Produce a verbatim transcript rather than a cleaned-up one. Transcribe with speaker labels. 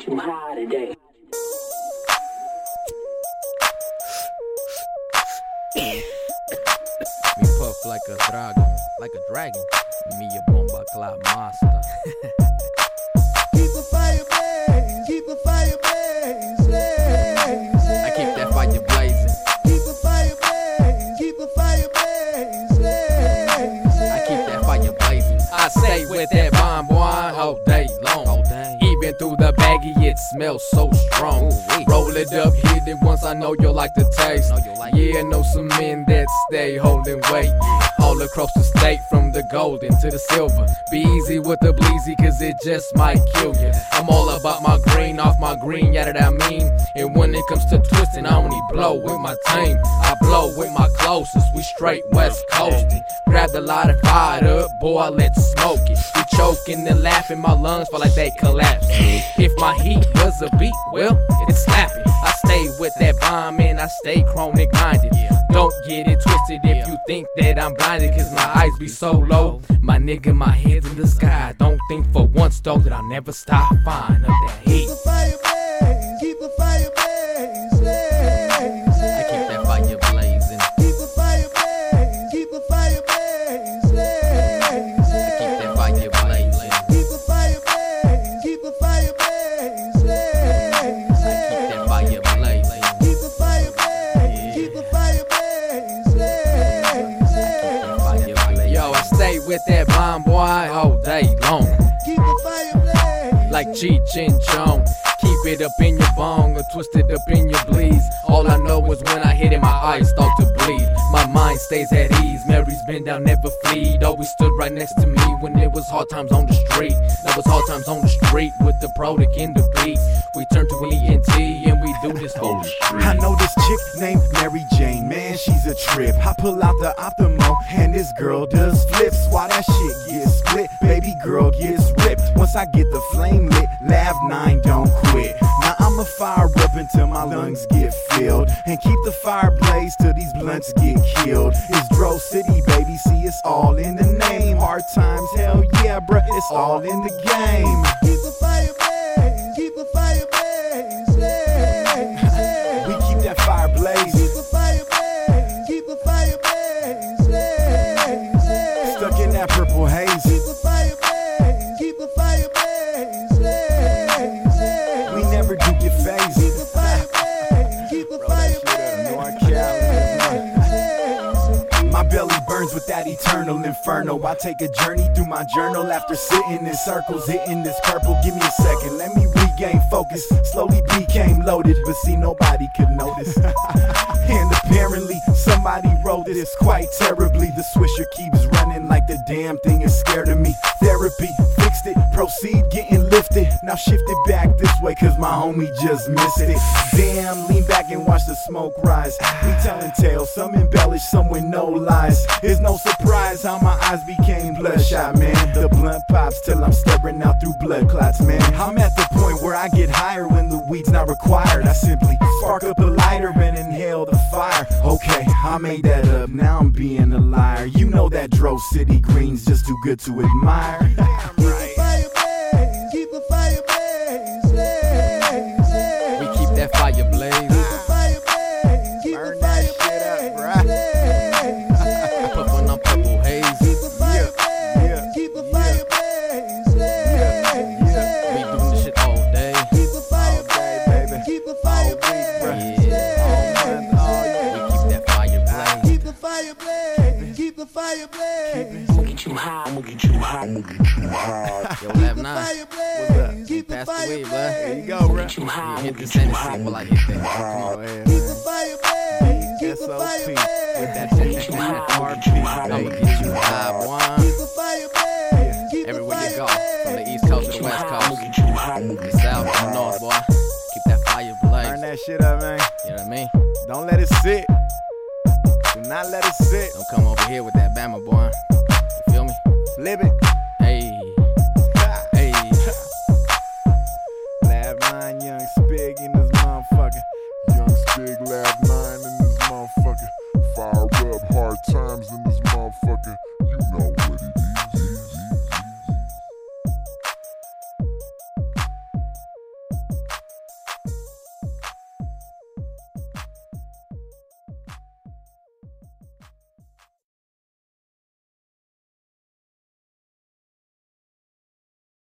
Speaker 1: get you high today.
Speaker 2: Me puff like a dragon, like a dragon. Me a bomba clap master.
Speaker 3: Keep the fire blaze, keep the fire blaze, blaze.
Speaker 2: I keep that fire blazing.
Speaker 3: Keep the fire blaze, keep the fire blaze, blaze.
Speaker 2: I keep that fire blazing. I stay with that bomb boy all day long. All day. Even through the baggie, it smells so strong. Ooh, roll it up, hit it once. I know you'll like the taste. Like yeah, I know some men that stay holding weight all across the state, from the golden to the silver. Be easy with the bleezy, cause it just might kill you. I'm all about my green, off my green, yeah, that I mean. And when it comes to twisting, I only blow with my team. I blow with my closest, we straight west coasting. Grab the lighter, fired up, boy, let's smoke it. We choking and laughing, my lungs feel like they collapse. If my heat was a beat, well, it's slapping. I stay with that bomb and I stay chronic minded. Don't get it twisted if you think that I'm blinded, cause my eyes be so low. My nigga, my head's in the sky. Don't think for once though that I'll never stop finding up that heat.
Speaker 3: Keep the fire blaze, keep the fire blaze, blaze.
Speaker 2: I keep that fire blazing.
Speaker 3: Keep the fire blaze, keep the fire blaze, blaze.
Speaker 2: I keep that fire blazing.
Speaker 3: Keep the fire blaze, keep the fire blaze, blaze.
Speaker 2: I keep that fire blazing.
Speaker 3: Keep the fire blaze, keep the fire blaze, blaze.
Speaker 2: Yo, I stay with that bomb boy all day long.
Speaker 3: Keep the fire blaze,
Speaker 2: like Cheech and Chong. Keep it up in your bong or twist it up in your bleeds. All I know is when I hit it, my eyes start to bleed. My mind stays at ease. Mary's been down, never fleed. Always stood right next to me when it was hard times on the street. That was hard times on the street with the product in the beat. We turn to an E N T and we do this whole street.
Speaker 4: I know this chick named Mary Jane, man, she's a trip. I pull out the Optimo and this girl does flips. While that shit gets split, baby girl gets ripped. Once I get the flame lit, Lav nine don't quit. Now I'ma fire up until my lungs get filled, and keep the fire blaze till these blunts get killed. It's Dro City, baby, see it's all in the name. Hard times, hell yeah, bruh, it's all in the game.
Speaker 3: keep the fire blaze, keep the fire blaze, blaze.
Speaker 4: We keep that fire blaze.
Speaker 3: Keep the fire blaze, keep the fire blaze, blaze.
Speaker 4: Stuck in that purple haze.
Speaker 3: Keep the fire blaze, keep the fire blaze, blaze.
Speaker 4: We never do get phased.
Speaker 3: Keep the fire blaze, keep the fire blaze.
Speaker 4: My belly burns with that eternal inferno. I take a journey through my journal after sitting in circles, hitting this purple. Give me a second, let me regain focus. Slowly became loaded, but see nobody could notice. And apparently somebody wrote this quite terribly. The swisher keeps running like the damn thing is scared of me. Therapy fixed it, proceed getting lifted. Now shift it back this way cause my homie just missed it. Damn, lean back and watch the smoke rise. We telling tales, some embellished, some with no lies. It's no surprise how my eyes became bloodshot, man. The blunt pops till I'm staring out through blood clots, man. I'm at the point where I get higher when the weed's not required. I simply spark up a lighter and inhale the fire. Okay, I made that up, now I'm being a liar. You know that Dro City green's just too good to admire. Damn right.
Speaker 3: Fire blaze, keep the fire blaze, blaze.
Speaker 2: We keep that fire blaze.
Speaker 3: Keep the fire blaze, keep
Speaker 4: Burn
Speaker 3: the
Speaker 4: that
Speaker 3: fire
Speaker 4: shit up,
Speaker 3: blaze,
Speaker 4: right?
Speaker 3: blaze.
Speaker 2: Puffin' on purple haze.
Speaker 3: Keep the fire blaze,
Speaker 4: yeah,
Speaker 3: keep the fire blaze, blaze.
Speaker 2: We doing this shit all day.
Speaker 3: Keep the fire
Speaker 4: All day,
Speaker 3: blaze,
Speaker 4: baby.
Speaker 3: keep the fire
Speaker 4: All week, bruh.
Speaker 3: blaze,
Speaker 2: Yeah.
Speaker 3: blaze.
Speaker 2: We keep that fire blaze.
Speaker 3: Keep the fire blaze, keep the fire blaze.
Speaker 1: I'ma get you high, I'ma get you high, I'ma get you high.
Speaker 2: Yo,
Speaker 3: Keep
Speaker 2: Lav
Speaker 3: the
Speaker 2: nine.
Speaker 3: fire
Speaker 4: What's
Speaker 3: blaze,
Speaker 4: up?
Speaker 3: keep the
Speaker 2: Pass the
Speaker 3: fire
Speaker 2: weed, bud.
Speaker 4: There you
Speaker 3: blaze.
Speaker 4: go,
Speaker 1: I'ma
Speaker 4: bruh.
Speaker 1: get you high, I'ma
Speaker 2: Hit the
Speaker 1: get you
Speaker 2: center
Speaker 1: high,
Speaker 2: seat while I
Speaker 1: I'ma
Speaker 2: hit
Speaker 1: get you
Speaker 2: that.
Speaker 1: high.
Speaker 4: Go ahead,
Speaker 3: Keep
Speaker 4: man.
Speaker 3: the fire blaze, keep the
Speaker 4: S O
Speaker 3: fire
Speaker 4: P
Speaker 3: blaze.
Speaker 4: with that
Speaker 1: I'ma get you high, I'ma get you high,
Speaker 2: I'ma
Speaker 1: I'ma
Speaker 2: get you high, boy.
Speaker 3: Keep the fire blaze, keep the
Speaker 2: Everywhere
Speaker 3: fire
Speaker 2: you go,
Speaker 3: blaze.
Speaker 2: from the east coast to the west
Speaker 1: I'ma
Speaker 2: coast,
Speaker 1: get you high, I'ma
Speaker 2: the
Speaker 1: get you
Speaker 2: south to the north, boy. Keep that fire blaze.
Speaker 4: Burn that shit up, man.
Speaker 2: You know what I mean?
Speaker 4: Don't let it sit. Do not let it sit.
Speaker 2: Don't come over here with that Bama, boy. You feel me?
Speaker 4: Flip it.
Speaker 2: Hey, hey.
Speaker 4: Lav nine, young Spig in this motherfucker.
Speaker 5: Young Spig, Lav nine in this motherfucker. Fire up, hard times in this motherfucker. You know what